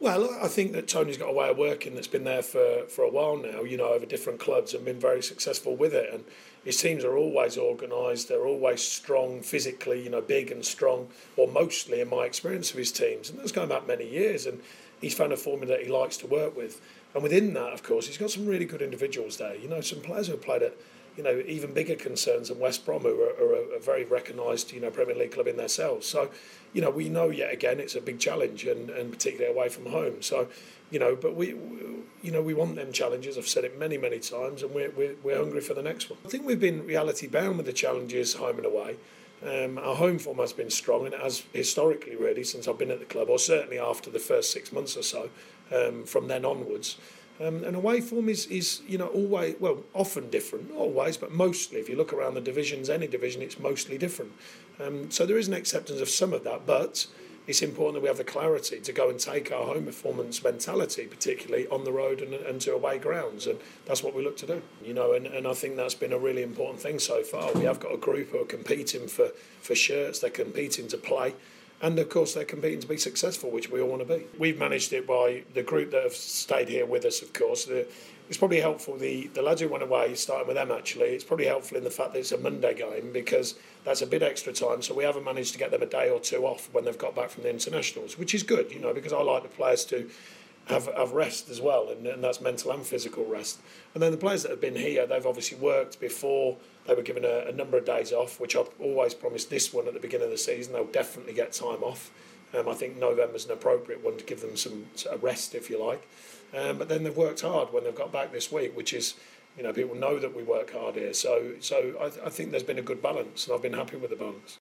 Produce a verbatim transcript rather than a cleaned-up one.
Well, I think that Tony's got a way of working that's been there for, for a while now, you know, over different clubs and been very successful with it. And his teams are always organised, they're always strong physically, you know, big and strong, or mostly in my experience of his teams. And that's going back many years. And he's found a formula that he likes to work with. And within that, of course, he's got some really good individuals there. You know, some players who have played at, you know, even bigger concerns than West Brom, who are, are a, a very recognised, you know, Premier League club in themselves. So, you know, we know yet again it's a big challenge, and, and particularly away from home. So, you know, but we, we, you know, we want them challenges. I've said it many, many times, and we're, we're we're hungry for the next one. I think we've been reality bound with the challenges home and away. Um, our home form has been strong, and it has historically, really, since I've been at the club, or certainly after the first six months or so. Um, from then onwards. Um, and away form is, is, you know, always, well, often different, not always, but mostly. If you look around the divisions, any division, it's mostly different. Um, so there is an acceptance of some of that, but it's important that we have the clarity to go and take our home performance mentality, particularly on the road and, and to away grounds, and that's what we look to do. You know, and, and I think that's been a really important thing so far. We have got a group who are competing for, for shirts, they're competing to play. And of course, they're competing to be successful, which we all want to be. We've managed it by the group that have stayed here with us, of course. The, it's probably helpful, the, the lads who went away, starting with them actually, it's probably helpful in the fact that it's a Monday game, because that's a bit extra time. So we haven't managed to get them a day or two off when they've got back from the internationals, which is good, you know, because I like the players to have, have rest as well, and, and that's mental and physical rest. And then the players that have been here, they've obviously worked before. They were given a, a number of days off, which I've always promised this one at the beginning of the season. They'll definitely get time off. Um, I think November's an appropriate one to give them some a rest, if you like. Um, but then they've worked hard when they've got back this week, which is, you know, people know that we work hard here. So, so I, I think there's been a good balance, and I've been happy with the balance.